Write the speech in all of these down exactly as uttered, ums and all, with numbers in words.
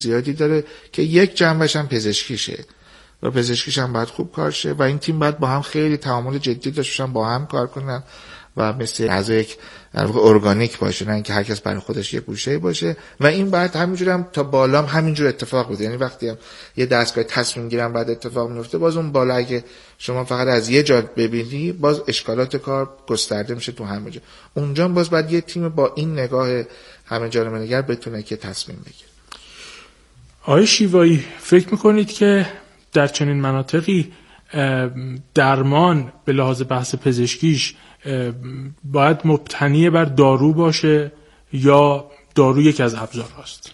زیادی داره که یک جنبش هم پزشکیشه و پزشکیش هم باید خوب کار شه و این تیم باید با هم خیلی تعامل جدی داشته باشن، با هم کار کنن و مثل اعضای یک ارگانیک باشه، نه اینکه هر کس برای خودش یک گوشه باشه. و این بعد همینجوری هم تا بالا هم همینجور اتفاق بوده. یعنی وقتی هم یه دستگاه تصمیم گیرن بعد اتفاق میفته، باز اون بالا اگه شما فقط از یه جا ببینی، باز اشکالات کار گسترده میشه تو همه جا. اونجا باز بعد یه تیم با این نگاه همه جانبه نگر بتونه که تصمیم بگیره. آقای شیوایی، فکر میکنید که در چنین مناطقی درمان به لحاظ بحث پزشکیش باید مبتنی بر دارو باشه یا دارو یکی از ابزارهاست؟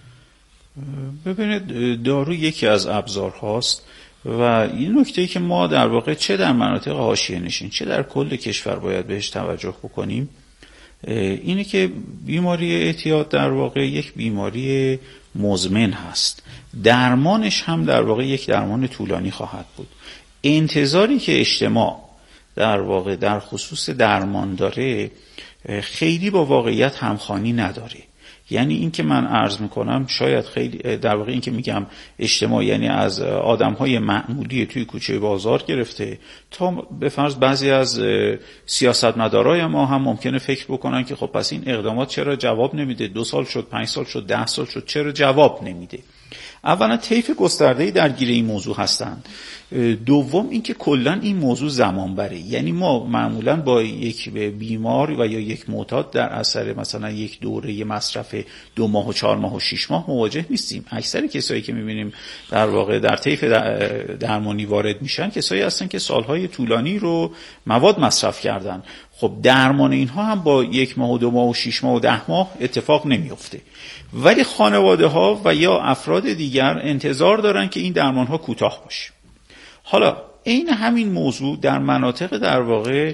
ببینید، دارو یکی از ابزارهاست و این نکته‌ای که ما در واقع چه در مناطق حاشیه نشین چه در کل کشور باید بهش توجه بکنیم اینه که بیماری اعتیاد در واقع یک بیماری مزمن هست. درمانش هم در واقع یک درمان طولانی خواهد بود. انتظاری که اجتماع در واقع در خصوص درمان داره خیلی با واقعیت همخوانی نداره. یعنی این که من عرض میکنم شاید خیلی در واقع این که میگم اجتماع، یعنی از آدمهای معمولی توی کوچه بازار گرفته تا به فرض بعضی از سیاستمدارای ما هم ممکنه فکر بکنن که خب پس این اقدامات چرا جواب نمیده، دو سال شد، پنج سال شد، ده سال شد، چرا جواب نمیده. اولا طیف گسترده‌ای درگیر این موضوع هستند. دوم اینکه کلا این موضوع زمان بره. یعنی ما معمولا با یک بیمار و یا یک معتاد در اثر مثلا یک دوره مصرف دو ماه و چهار ماه و شش ماه مواجه نیستیم. اکثر کسایی که می‌بینیم در واقع در طیف درمانی وارد میشن کسایی هستن که سالهای طولانی رو مواد مصرف کردن. خب درمان اینها هم با یک ماه و دو ماه و شش ماه و ده ماه اتفاق نمیفته. ولی خانواده ها و یا افراد دیگر انتظار دارن که این درمان ها کوتاه باشه. حالا این همین موضوع در مناطق در واقع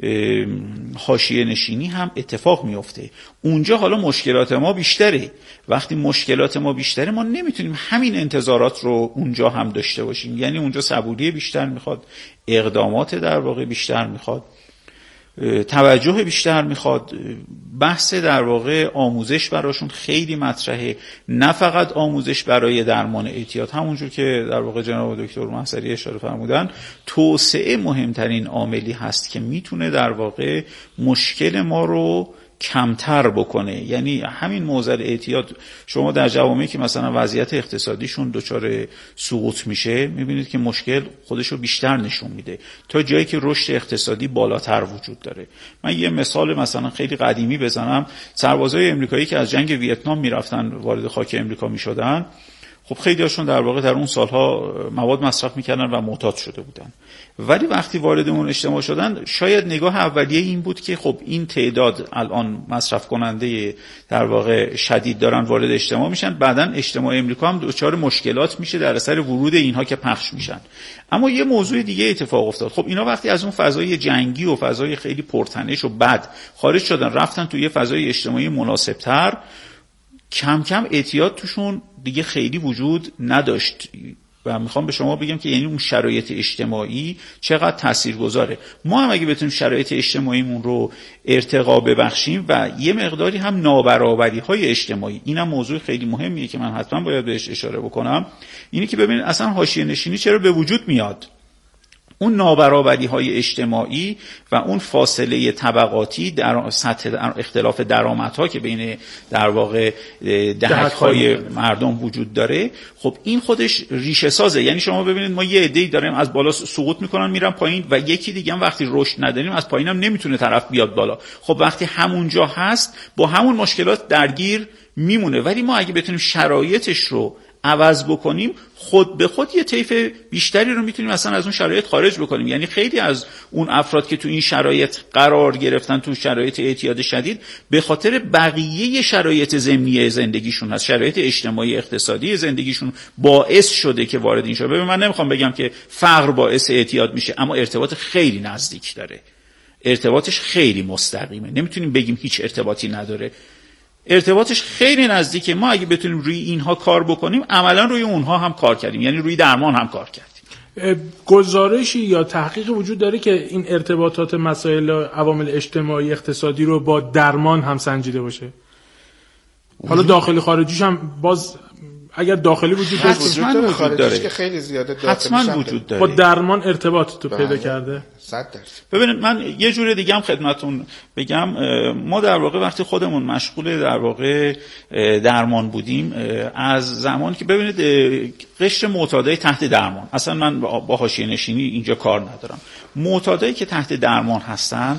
حاشیه نشینی هم اتفاق میفته. اونجا حالا مشکلات ما بیشتره. وقتی مشکلات ما بیشتره ما نمیتونیم همین انتظارات رو اونجا هم داشته باشیم. یعنی اونجا صبوری بیشتر میخواد، اقدامات در واقع بیشتر میخواد، توجه بیشتر میخواد، بحث در واقع آموزش براشون خیلی مطرحه. نه فقط آموزش برای درمان اعتیاد، همونجور که در واقع جناب دکتر محصری اشاره فرمودن، توسعه مهمترین عاملی هست که میتونه در واقع مشکل ما رو کمتر بکنه. یعنی همین موضوع اعتیاد، شما در جوامعی که مثلا وضعیت اقتصادیشون دچار سقوط میشه میبینید که مشکل خودشو بیشتر نشون میده تا جایی که رشد اقتصادی بالاتر وجود داره. من یه مثال مثلا خیلی قدیمی بزنم. سربازای امریکایی که از جنگ ویتنام میرفتن وارد خاک امریکا میشدن، خب خیلی هاشون در واقع در اون سالها مواد مصرف میکردن و معتاد شده بودن. ولی وقتی وارد اون اجتماع شدن شاید نگاه اولیه این بود که خب این تعداد الان مصرف کننده در واقع شدید دارن وارد اجتماع میشن، بعدن اجتماع امریکا هم دچار مشکلات میشه در اثر ورود اینها که پخش میشن. اما یه موضوع دیگه اتفاق افتاد. خب اینا وقتی از اون فضای جنگی و فضای خیلی پرتنش و بد خارج شدن، رفتن توی فضای اجتماعی مناسبتر، کم کم اعتیاد توشون دیگه خیلی وجود نداشت. و میخوام به شما بگم که یعنی اون شرایط اجتماعی چقدر تاثیرگذاره. ما هم اگه بتونیم شرایط اجتماعیمون رو ارتقا ببخشیم و یه مقداری هم نابرابری‌های اجتماعی، اینم موضوع خیلی مهمیه که من حتما باید بهش اشاره بکنم، اینی که ببینید اصلا حاشیه نشینی چرا به وجود میاد. اون نابرابری‌های اجتماعی و اون فاصله طبقاتی در سطح در اختلاف درآمدها که بین در واقع دهک‌های مردم وجود داره، خب این خودش ریشه سازه. یعنی شما ببینید ما یه عده‌ای داریم از بالا سقوط میکنن میرن پایین و یکی دیگه هم وقتی رشد نداریم از پایینم نمیتونه طرف بیاد بالا. خب وقتی همونجا هست با همون مشکلات درگیر میمونه. ولی ما اگه بتونیم شرایطش رو عوض بکنیم، خود به خود یه طیف بیشتری رو میتونیم اصلا از اون شرایط خارج بکنیم. یعنی خیلی از اون افراد که تو این شرایط قرار گرفتن، تو شرایط اعتیاد شدید، به خاطر بقیه شرایط ضمنی زندگیشون هست، شرایط اجتماعی اقتصادی زندگیشون باعث شده که وارد این شده. ببین من نمیخوام بگم که فقر باعث اعتیاد میشه، اما ارتباط خیلی نزدیک داره، ارتباطش خیلی مستقیمه. نمیتونیم بگیم هیچ ارتباطی نداره، ارتباطش خیلی نزدیکه. ما اگه بتونیم روی اینها کار بکنیم، عملا روی اونها هم کار کردیم، یعنی روی درمان هم کار کردیم. گزارشی یا تحقیق وجود داره که این ارتباطات مسائل عوامل اجتماعی اقتصادی رو با درمان هم سنجیده باشه؟ حالا داخلی خارجیش هم باز اگر داخلی وجود داره حتما وجود داره که خیلی زیاده حتما وجود داره با درمان ارتباط تو پیدا کرده. صد درصد. ببینید من یه جور دیگه هم خدمتتون بگم، ما در واقع وقتی خودمون مشغول در واقع درمان بودیم، از زمانی که ببینید قشر معتادای تحت درمان، اصلا من با حاشیه نشینی اینجا کار ندارم، معتادایی که تحت درمان هستن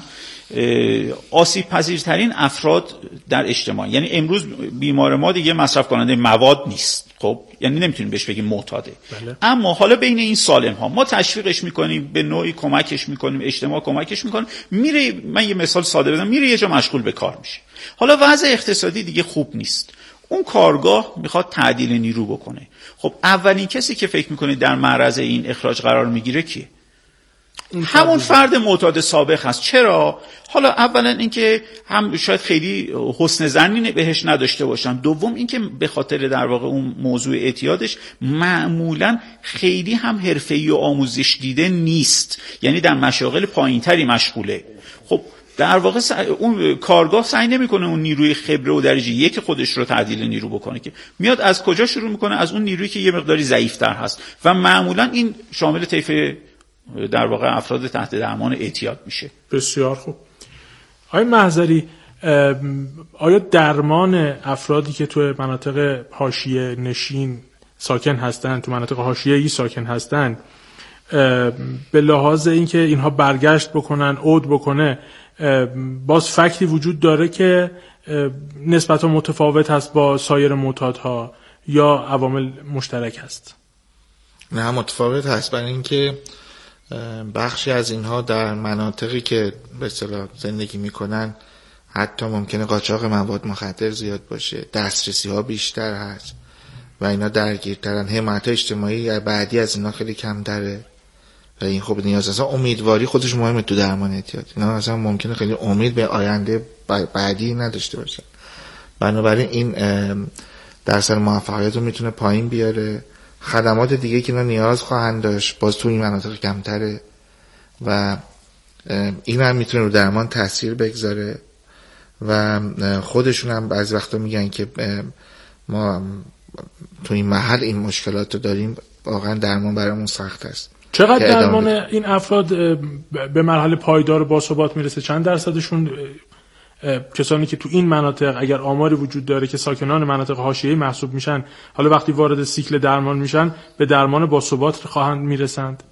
آسیب پذیرترین افراد در اجتماع، یعنی امروز بیمار ما دیگه مصرف کننده مواد نیست، خب یعنی نمیتونیم بهش بگیم معتاده. بله. اما حالا بین این سالم ها ما تشویقش میکنیم، به نوعی کمکش میکنیم، اجتماع کمکش میکنیم، میره، من یه مثال ساده بزنم، میره یه جا مشغول به کار میشه. حالا وضع اقتصادی دیگه خوب نیست، اون کارگاه میخواد تعدیل نیرو بکنه. خب اولین کسی که فکر میکنه در معرض این اخراج قرار میگیره کیه؟ همون فرد معتاد سابق هست. چرا؟ حالا اولا اینکه هم شاید خیلی حسن ظنی بهش نداشته باشن، دوم اینکه به خاطر در واقع اون موضوع اعتیادش معمولا خیلی هم حرفه‌ای و آموزش دیده نیست، یعنی در مشاغل پایینتری مشغوله. خب در واقع اون کارگاه سعی نمیکنه اون نیروی خبره و درجه یک خودش رو تعدیل نیرو بکنه، که میاد از کجا شروع میکنه؟ از اون نیرویی که یه مقداری ضعیف‌تر هست و معمولا این شامل طیف در واقع افراد تحت درمان اعتیاد میشه. بسیار خوب. آقای محضری، آیا درمان افرادی که تو مناطق حاشیه نشین ساکن هستند، تو مناطق حاشیه‌ای ساکن هستند، به لحاظ اینکه اینها برگشت بکنن، عود بکنه، باز فکتی وجود داره که نسبتا متفاوت هست با سایر معتادها یا عوامل مشترک هست؟ نه متفاوت هست، برای اینکه بخشی از اینها در مناطقی که به اصطلاح زندگی میکنن حتی ممکنه قاچاق مواد مخدر زیاد باشه، دسترسی ها بیشتر هست و اینا درگیرترن، حمایت اجتماعی بعدی از اینا خیلی کم تره و این خب نیاز اصلا امیدواری خودش مهمه تو درمان اعتیاد. اینا اصلا ممکنه خیلی امید به آینده بعدی نداشته باشن، بنابراین این درصد موفقیت رو میتونه پایین بیاره. خدمات دیگه که اینا نیاز خواهند داشت باز تو این مناطق کمتره و این هم میتونه رو درمان تاثیر بگذاره و خودشون هم بعضی وقتا میگن که ما تو این محل این مشکلات رو داریم، واقعا درمان برامون سخت است. چقدر درمان این افراد به مرحله پایدار و باثبات میرسه؟ چند درصدشون کسانی که تو این مناطق اگر آماری وجود داره که ساکنان مناطق حاشیه‌ای محسوب میشن، حالا وقتی وارد سیکل درمان میشن به درمان باثبات خواهند میرسند؟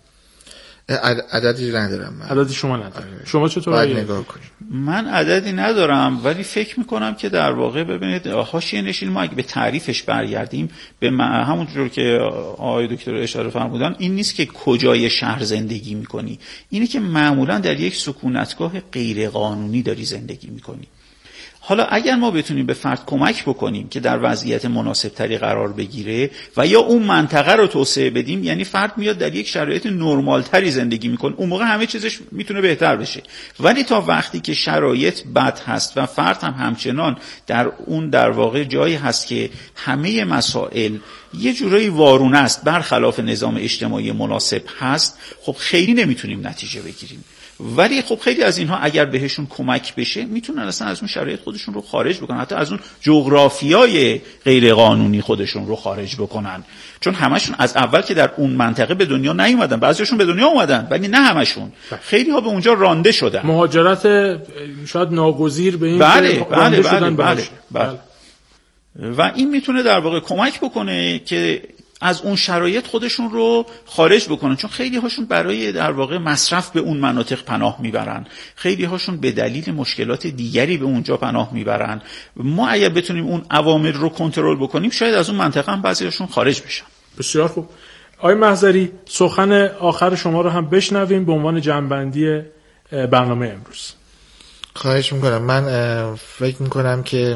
عددی ندارم من. عددی شما ندارم. شما چطور باید نگاه کنیم؟ من عددی ندارم، ولی فکر میکنم که در واقع ببینید حاشیه نشین ما اگه به تعریفش برگردیم به همونطور که آقای دکتر اشاره فرمودن، این نیست که کجای شهر زندگی میکنی، اینه که معمولا در یک سکونتگاه غیر قانونی داری زندگی میکنی. حالا اگر ما بتونیم به فرد کمک بکنیم که در وضعیت مناسب تری قرار بگیره و یا اون منطقه رو توسعه بدیم، یعنی فرد میاد در یک شرایط نرمال تری زندگی میکنه، اون موقع همه چیزش میتونه بهتر بشه. ولی تا وقتی که شرایط بد هست و فرد هم همچنان در اون در واقع جایی هست که همه مسائل یه جورایی وارونه است، برخلاف نظام اجتماعی مناسب هست، خب خیلی نمیتونیم نتیجه بگیریم. ولی خب خیلی از اینها اگر بهشون کمک بشه میتونن اصلا از اون شرایط خودشون رو خارج بکنن، حتی از اون جغرافیای غیر قانونی خودشون رو خارج بکنن، چون همشون از اول که در اون منطقه به دنیا نیومدن، بعضیشون به دنیا اومدن ولی نه همشون، خیلی ها به اونجا رانده شدن. مهاجرت شاید ناگزیر به این بله که بله بله شدن بله, بله, بله. و این میتونه در واقع کمک بکنه که از اون شرایط خودشون رو خارج بکنن، چون خیلی هاشون برای در واقع مصرف به اون مناطق پناه میبرن، خیلی هاشون به دلیل مشکلات دیگری به اونجا پناه میبرن. ما اگر بتونیم اون عوامل رو کنترل بکنیم شاید از اون منطقه هم بعضی هاشون خارج بشن. بسیار خوب. آقای محضری، سخن آخر شما رو هم بشنویم به عنوان جمع‌بندی برنامه امروز. خواهش میکنم. من فکر میکنم که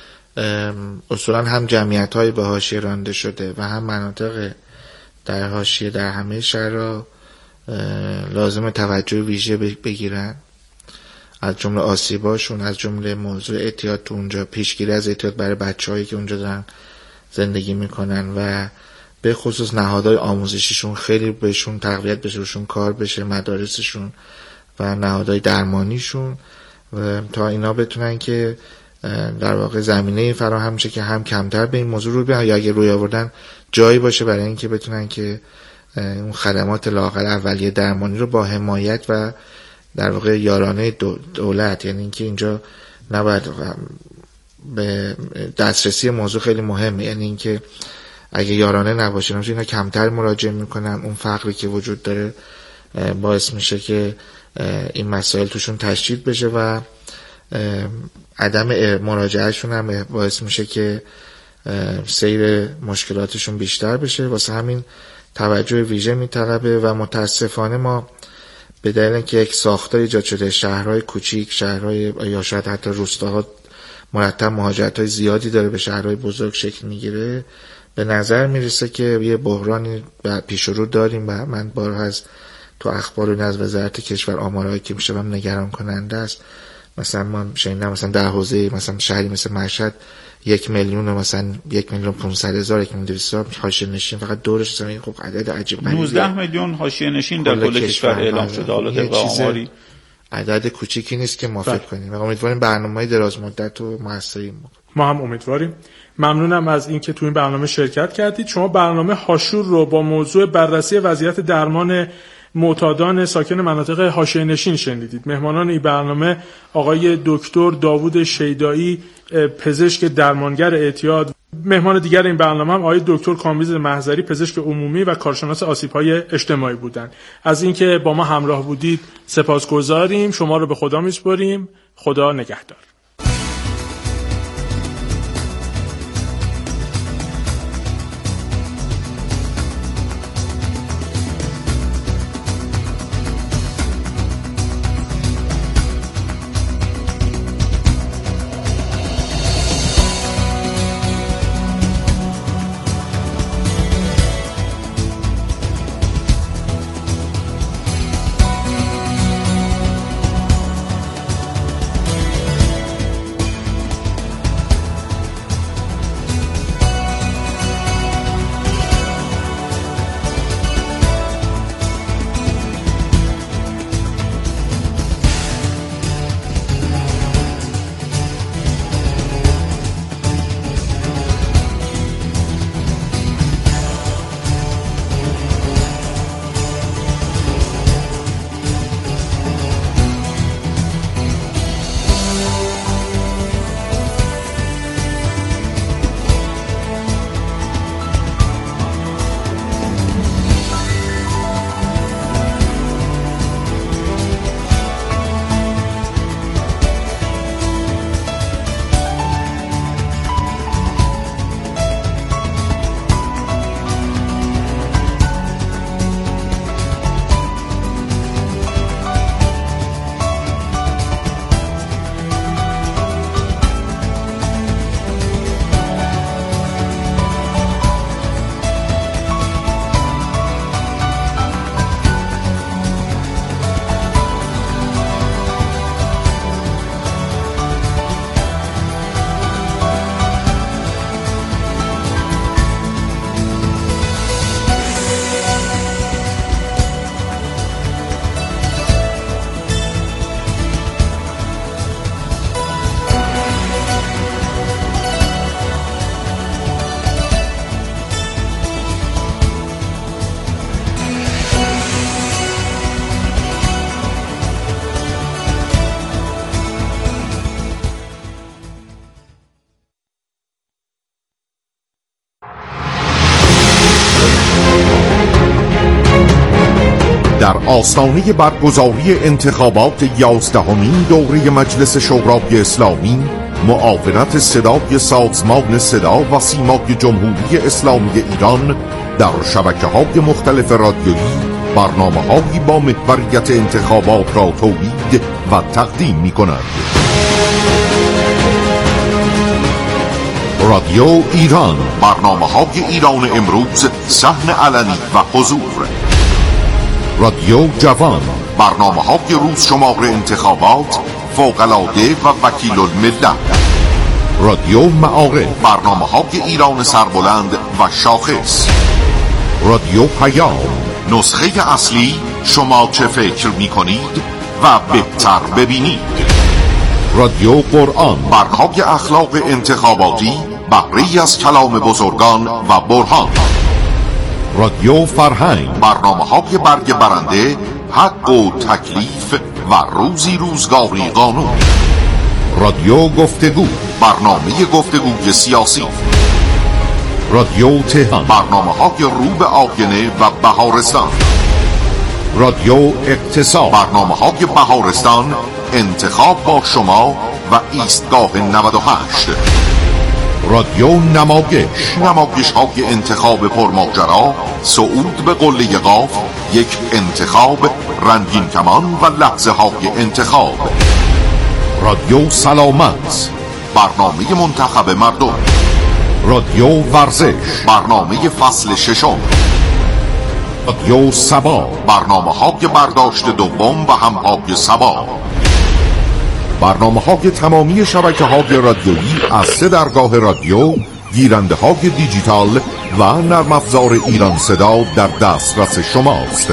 اصولا هم جمعیت‌های به حاشیه رانده شده و هم مناطق در حاشیه در همه شهرها لازم توجه ویژه بگیرن، از جمله آسیباشون، از جمله موضوع اعتیاد تو اونجا، پیشگیری از اعتیاد برای بچه‌هایی که اونجا دارن زندگی میکنن و به خصوص نهادهای آموزشیشون خیلی بهشون تقویت بشه، روشون کار بشه، مدارسشون و نهادهای درمانیشون، تا اینا بتونن که در واقع زمینه فراهم میشه که هم کمتر به این موضوع رو بیان، یا اگه روی آوردن جایی باشه برای اینکه بتونن که اون خدمات لااقل اولیه درمانی رو با حمایت و در واقع یارانه دولت، یعنی اینکه اینجا نباید به دسترسی موضوع خیلی مهمه، یعنی اینکه اگه یارانه نباشه نمیشه اینا کمتر مراجعه میکنن، اون فقری که وجود داره باعث میشه که این مسائل توشون تشدید بشه و عدم مراجعهشون هم باعث میشه که سیر مشکلاتشون بیشتر بشه. واسه همین توجه ویژه میطلبه و متاسفانه ما به دلیل اینکه یک ساختار ایجاد شده، شهرهای کوچیک، شهرهای یا شاید حتی روستاها مرتب مهاجرت‌های زیادی داره به شهرهای بزرگ شکل میگیره، به نظر میرسه که یه بحرانی پیش رو داریم و من بارها از تو اخبار و از وزارت کشور آمارهایی که میشم نگران کننده است. مثلا ما شنیدم مثلا در حوزه مثلا شهری مثل مشهد یک میلیون و مثلا یک میلیون پونصد هزار یک میلیون دویست هزار حاشیه نشین فقط دورش زمین. خب عدد عجیب غریبه. نوزده میلیون حاشیه نشین در کل کشور اعلام شده. حالا طبق آماری عدد کوچیکی نیست که ما فکر کنیم. امیدواریم برنامه‌های دراز مدت و موثری ما هم امیدواریم. ممنونم از اینکه تو این برنامه شرکت کردید. شما برنامه هاشور رو با موضوع بررسی وضعیت درمان معتادان ساکن مناطق حاشیه نشین شنیدید. مهمانان این برنامه آقای دکتر داوود شیدایی، پزشک درمانگر اعتیاد. مهمان دیگر این برنامه هم آقای دکتر کامبیز محضری، پزشک عمومی و کارشناس آسیب‌های اجتماعی بودند. از اینکه با ما همراه بودید سپاسگزاریم. شما رو به خدا میسپاریم. خدا نگهدار. در آستانه برگزاری انتخابات یازدهمین دوره مجلس شورای اسلامی، معاونت صدای سازمان صدا و سیمای جمهوری اسلامی ایران در شبکه‌های مختلف رادیویی برنامه‌هایی با محوریت انتخابات را تولید و تقدیم می‌کند. رادیو ایران، برنامه‌های ایران امروز، صحن علنی و حضور. رادیو جوان، برنامه‌های روز شمار انتخابات، فوق‌العاده و وکیل الملت. رادیو معارف، برنامه‌های ایران سربلند و شاخص. رادیو پیام، نسخه اصلی شما چه فکر می‌کنید و بهتر ببینید. رادیو قرآن، برنامه اخلاق انتخاباتی، بهره‌ای از کلام بزرگان و برهان. رادیو فرهنگ، برنامه‌های برگ برنده، حق و تکلیف و روزی روزگاری قانون. رادیو گفتگو، برنامه گفتگوی سیاسی. رادیو تهران، برنامه‌های رو به آینه و بهارستان. رادیو اقتصاد، برنامه‌های بهارستان، انتخاب با شما و ایستگاه نود و هشت. رادیو نمایش، نمایش های انتخاب پرماجرا، صعود به قله قاف، یک انتخاب، رنگین کمان و لحظه های انتخاب. رادیو سلامت، برنامه منتخب مردم. رادیو ورزش، برنامه فصل ششم. رادیو سبا، برنامه های برداشت دوم و همهای سبا. برنامه های تمامی شبکه های رادیویی از سه درگاه رادیو، گیرنده های دیجیتال و نرم افزار ایران صدا در دسترس شماست.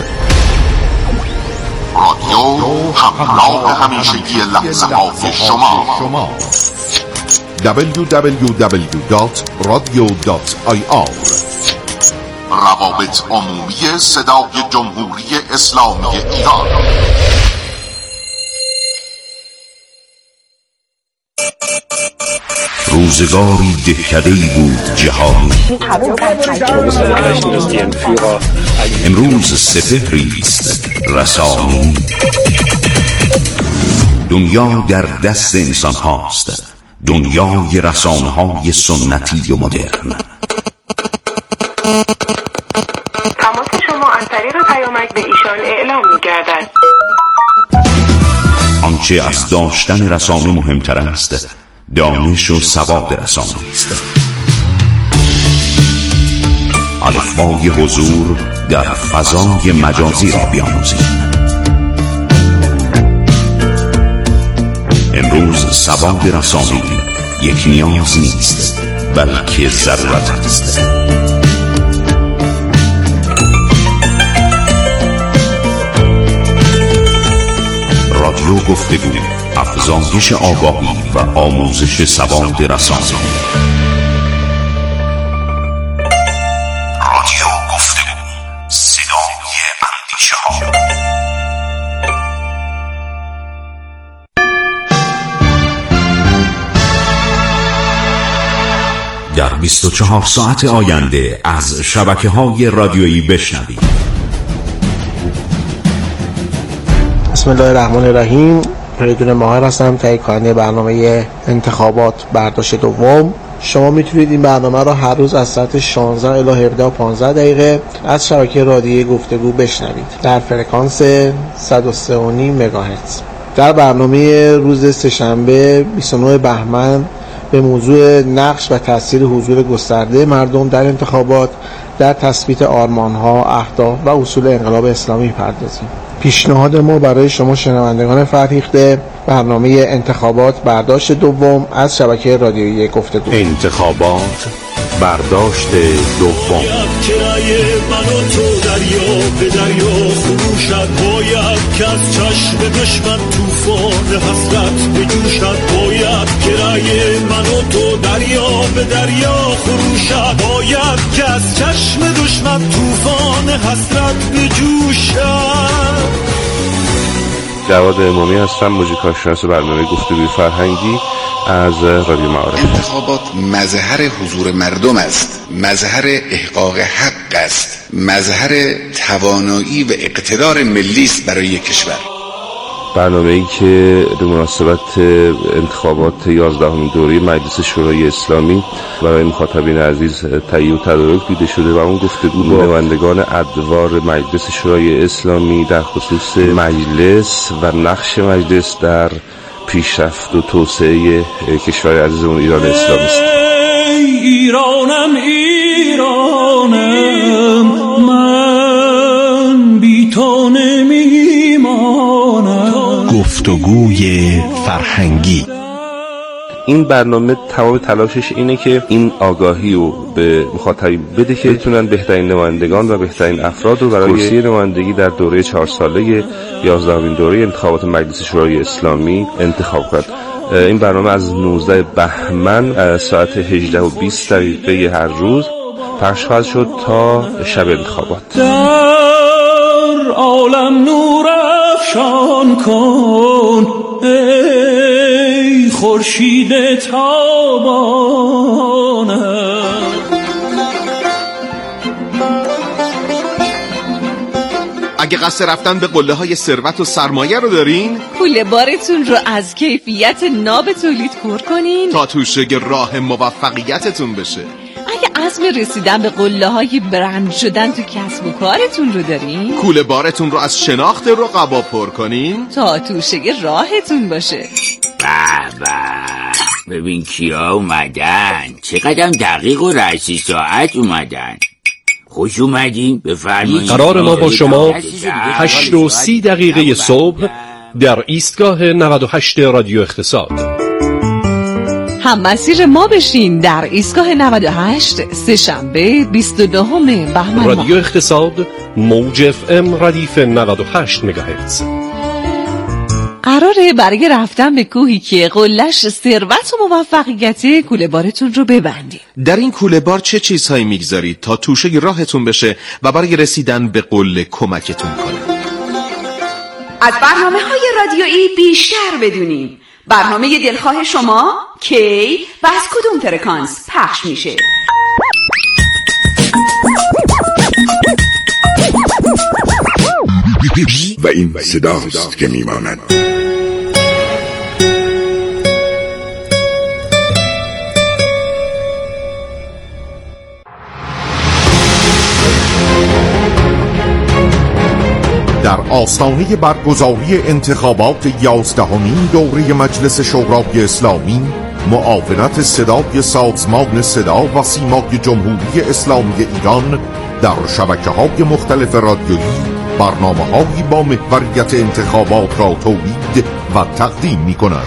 رادیو همراه همیشگی لحظه های شما. دبلیو دبلیو دبلیو دات رادیو دات آی آر. روابط عمومی صدای جمهوری اسلامی ایران. روزگاری دهکده‌ای بود جهان، امروز سپهری است رسانی. دنیا در دست انسان هاست، دنیای رسانه های سنتی و مدرن. تماس شما از طریق پیامک به ایشان اعلام می‌گردد. آنچه از داشتن رسانه مهمتر است، دانش و سواد رسانه است. الفبای حضور در فضای مجازی را بیاموزید. امروز سواد رسانه‌ای یک نیاز نیست، بلکه ضرورت است. رادیو گفتگو، افزایش آگاهی و آموزش سواد رسانه‌ای. رادیو گفتگو، صدای اندیشه ها. در بیست و چهار ساعت آینده از شبکه‌های رادیویی بشنوید. بسم الله الرحمن الرحیم. فریدون ماهر هستم، تهیه کننده برنامه انتخابات برداشت دوم. شما میتونید این برنامه را هر روز از ساعت شانزده الی هفده و پانزده دقیقه از شبکه رادیویی گفتگو بشنوید در فرکانس صد و سه و نیم مگاهرتز. در برنامه روز سه‌شنبه بیست و نه بهمن به موضوع نقش و تاثیر حضور گسترده مردم در انتخابات در تثبیت آرمان‌ها، اهداف و اصول انقلاب اسلامی پردازیم. پیشنهاد ما برای شما شنوندگان فرهیخته برنامه انتخابات برداشت دوم از شبکه رادیویی گفتگو. انتخابات برداشت دوم. کرایه من و تو دریا به دریا خروشد، باید که از چشم دشمن توفان حسرت بجوشد، باید کرایه من و تو دریا به دریا خروشد، باید که از چشم دشمن توفان حسرت بجوشد. جواد امامی هستم، موزیکالشناس برنامه گفتگوی فرهنگی از رادیو معارف. انتخابات مظهر حضور مردم است، مظهر احقاق حق است، مظهر توانایی و اقتدار ملی است برای یک کشور. برنامه‌ای که به مناسبت انتخابات یازدهمین دوره مجلس شورای اسلامی برای مخاطبین عزیز تهیه و تدارک دیده شده و اون گفتگو با نمایندگان ادوار مجلس شورای اسلامی در خصوص مجلس و نقش مجلس در پیشرفت و توسعه کشور عزیزمون ایران اسلامی است. ایرانم ایرانم من بی تو نمیمانم. گفتگوی فرهنگی. این برنامه تمام تلاشش اینه که این آگاهی رو به مخاطبین بده که بتونن بهترین نمایندگان و بهترین افراد رو برای کرسی نمایندگی در دوره چهار ساله یازدهمین دوره انتخابات مجلس شورای اسلامی انتخاب کنند. این برنامه از نوزده بهمن ساعت هجده و بیست دقیقه هر روز پخش خواهد شد تا شب انتخابات. در عالم نور افشان کن ای خورشید تابانه. اگه قصد رفتن به قله های ثروت و سرمایه رو دارین، کوله بارتون رو از کیفیت ناب تولید پر کنین تا توشه راه موفقیتتون بشه. اگه عزم رسیدن به قله های برند شدن تو کسب و کارتون رو دارین، کوله بارتون رو از شناخت رقبا پر کنین تا توشه راهتون باشه. بابا ببین کیا اومدن، چقدر دقیق و رسی ساعت اومدن. خوش اومدین، بفرمایید. قرار ما با شما هشت و سی دقیقه صبح در ایستگاه نود و هشت رادیو اقتصاد هم مسیر ما بشین در ایستگاه نود و هشت سه شنبه بیست و دهم بهمن. رادیو اقتصاد موج اف ام ردیف نود و هشت مگاهرتز. قراره برای رفتن به کوهی که قله‌اش ثروت و موفقیت کوله بارتون رو ببندید. در این کوله بار چه چیزهایی میگذارید تا توشه راهتون بشه و برای رسیدن به قله کمکتون کنه؟ از برنامه‌های رادیویی بیشتر بدونیم. برنامه دلخواه شما کی و از کدوم فرکانس پخش میشه؟ و این صداست که میماند. در آستانه برگزاری انتخابات یازدهمین دوره مجلس شورای اسلامی، معاونت صدای سازمان صدا و سیمای جمهوری اسلامی ایران در شبکه‌های مختلف رادیویی برنامه‌هایی با محوریت انتخابات را تولید و تقدیم می‌کند.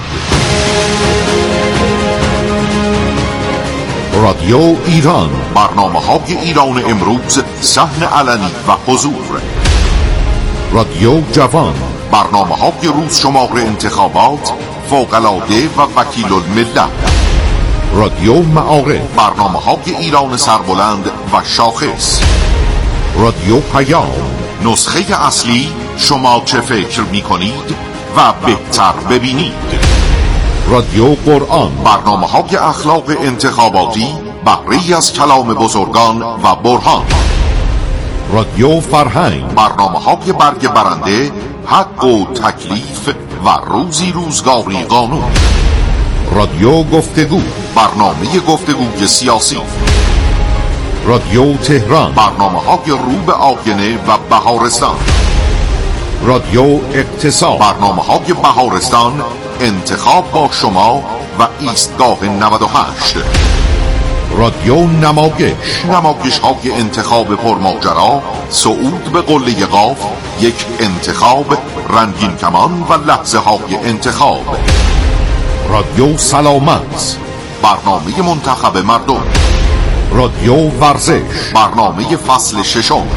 رادیو ایران، برنامه‌های ایران امروز، صحن علنی و حضور. رادیو جوان، برنامه‌های روز شمار انتخابات، فوق‌العاده و وکیل الملت. رادیو معارف، برنامه‌های ایران سربلند و شاخص. رادیو پیام، نسخه اصلی شما چه فکر می‌کنید و بهتر ببینید. رادیو قرآن، برنامه‌های اخلاق انتخاباتی، بهره‌ای از کلام بزرگان و برهان. رادیو فرهنگ، برنامه‌های برگ برنده، حق و تکلیف و روزی روزگاری قانون. رادیو گفتگو، برنامه گفتگوی سیاسی. رادیو تهران، برنامه‌های رو به آینه و بهارستان. رادیو اقتصاد، برنامه‌های بهارستان، انتخاب با شما و ایستگاه نود و هشت. رادیو نمایش، نمایش های انتخاب پرماجرا، صعود به قله قاف، یک انتخاب، رنگین کمان و لحظه های انتخاب. رادیو سلامت، برنامه منتخب مردم. رادیو ورزش، برنامه فصل ششم.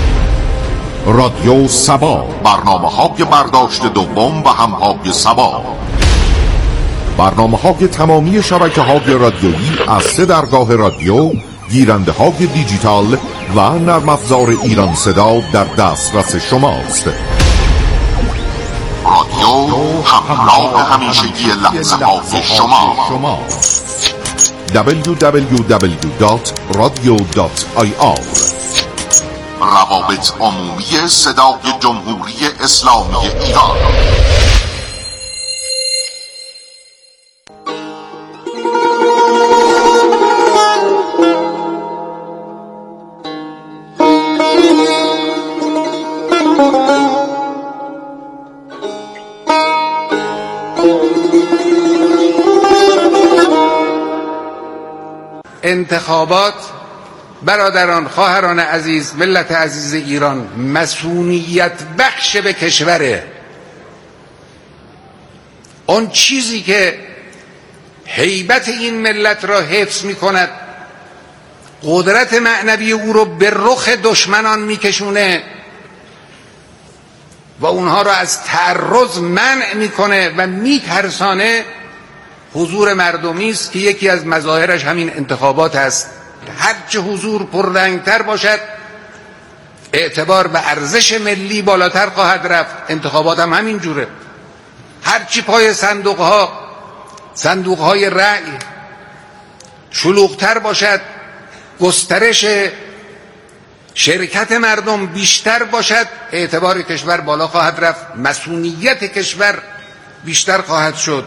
رادیو سبا، برنامه های برداشت دوم و همهای سبا. برنامه های تمامی شبکه های رادیویی از سه درگاه رادیو، گیرنده های دیجیتال و نرم افزار ایران صدا در دسترس شماست. رادیو همراه همیشگی لحظه های شما. دبلیو دبلیو دبلیو دات رادیو دات آی آر. روابط عمومی صدای جمهوری اسلامی ایران. انتخابات برادران، خواهران عزیز، ملت عزیز ایران، مسئولیت بخش به کشوره. اون چیزی که هیبت این ملت را حفظ می کند، قدرت معنوی او رو به رخ دشمنان می کشونه و اونها را از تعرض منع می کنه و می ترسانه، حضور مردمی است که یکی از مظاهرش همین انتخابات است. هرچه حضور پررنگتر باشد اعتبار به ارزش ملی بالاتر خواهد رفت. انتخابات هم همین جوره. هرچی پای صندوق ها صندوق های رأی شلوغتر باشد، گسترش شرکت مردم بیشتر باشد، اعتبار کشور بالا خواهد رفت، مسئولیت کشور بیشتر خواهد شد.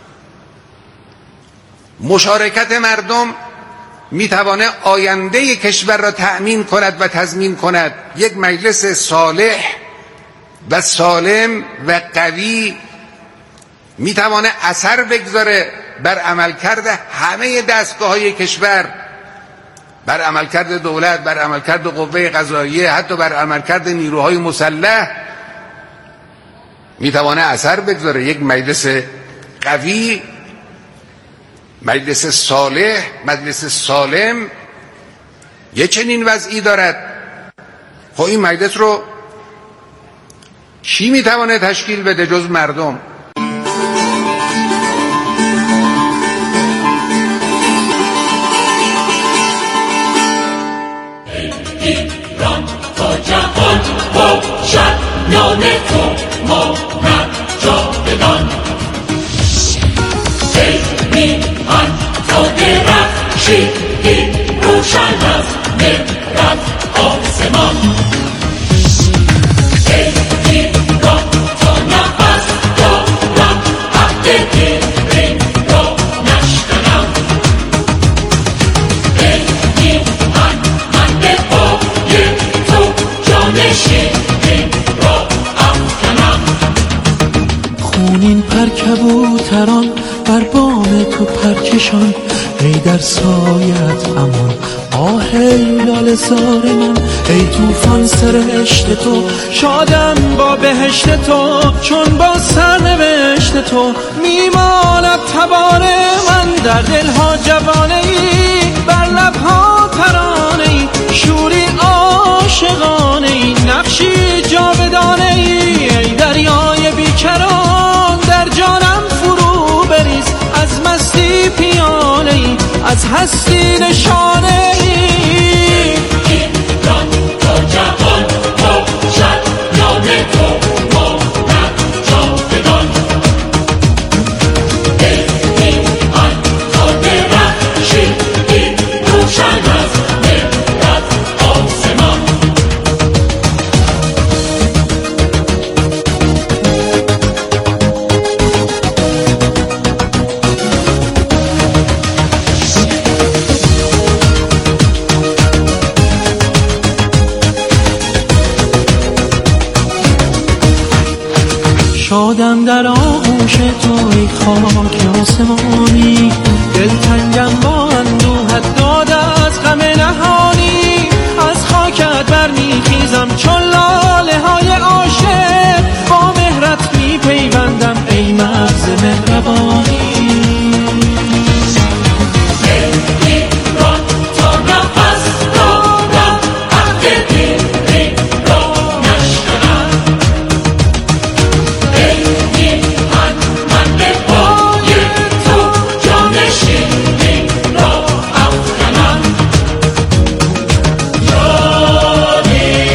مشارکت مردم میتواند آینده کشور را تأمین کند و تضمین کند. یک مجلس صالح و سالم و قوی میتواند اثر بگذاره بر عملکرد همه دستگاه‌های کشور، بر عملکرد دولت، بر عملکرد قوه قضاییه، حتی بر عملکرد نیروهای مسلح میتواند اثر بگذاره. یک مجلس قوی، مجلس صالح، مجلس سالم یه چنین وضعی دارد. خب این مجلس رو کی میتواند تشکیل بده جز مردم؟ ایران تا جهان باشد نام تو ماند جاودان. ای میهن تا درخشیدی روشن از مهرت آسمان. ای ایران تا نفس دارم عهد دیرین را نشکنم. ای میهن من به پای تو جانشین را افکنم. خونین پر کبوتران بر بام تو پرکشان، ای در سایت امان آه ای لاله زار من. ای توفان سرشت تو شادم با بهشت تو، چون با سرنوشت تو میماند تبار من. در دلها جوانه ای، بر لبها ترانه ای، شوری عاشقانه ای، نقشی جاودانه ای. ای دریای بیکران در جانم فرو بریز، از مستی پیانه ای، از هستی نشانه ای. ایران تا جهان باشد نام تو ماند جاودان. ای میهن تا درخشیدی روشن از مهرت آسمان. شادم در آغوش تو ای خاک آسمانی، دلتنگم با اندوهت داده از غم نهانی. از خاکت برمیخیزم چون لاله های عاشق، با مهرت میپیوندم ای مغز مهربانی. ایران تا نفس دارم عهد دیرین را نشکنم. ای میهن من به پای تو جانشین را افکنم. جانینان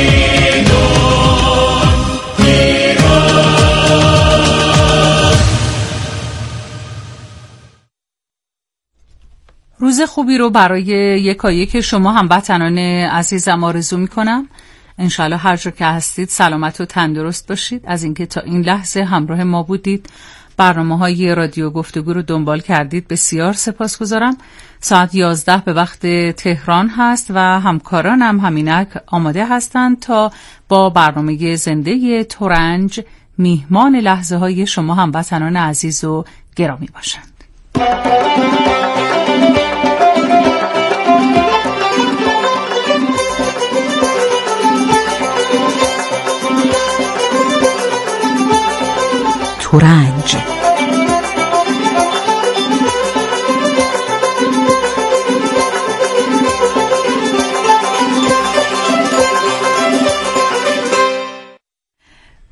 ایران. روز خوبی رو برای یکایک شما هموطنان عزیزم آرزو میکنم. انشالله هر جا که هستید سلامت و تندرست باشید. از اینکه تا این لحظه همراه ما بودید، برنامه های رادیو گفتگو رو دنبال کردید، بسیار سپاسگزارم. ساعت یازده به وقت تهران هست و همکارانم همینک آماده هستند تا با برنامه زنده ترنج میهمان لحظه های شما هموطنان عزیز و گرامی باشند. ترنج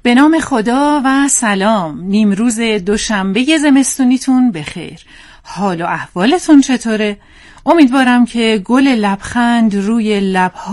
به نام خدا و سلام. نیمروز دوشنبه زمستونیتون بخیر. حال و احوالتون چطوره؟ امیدوارم که گل لبخند روی لبها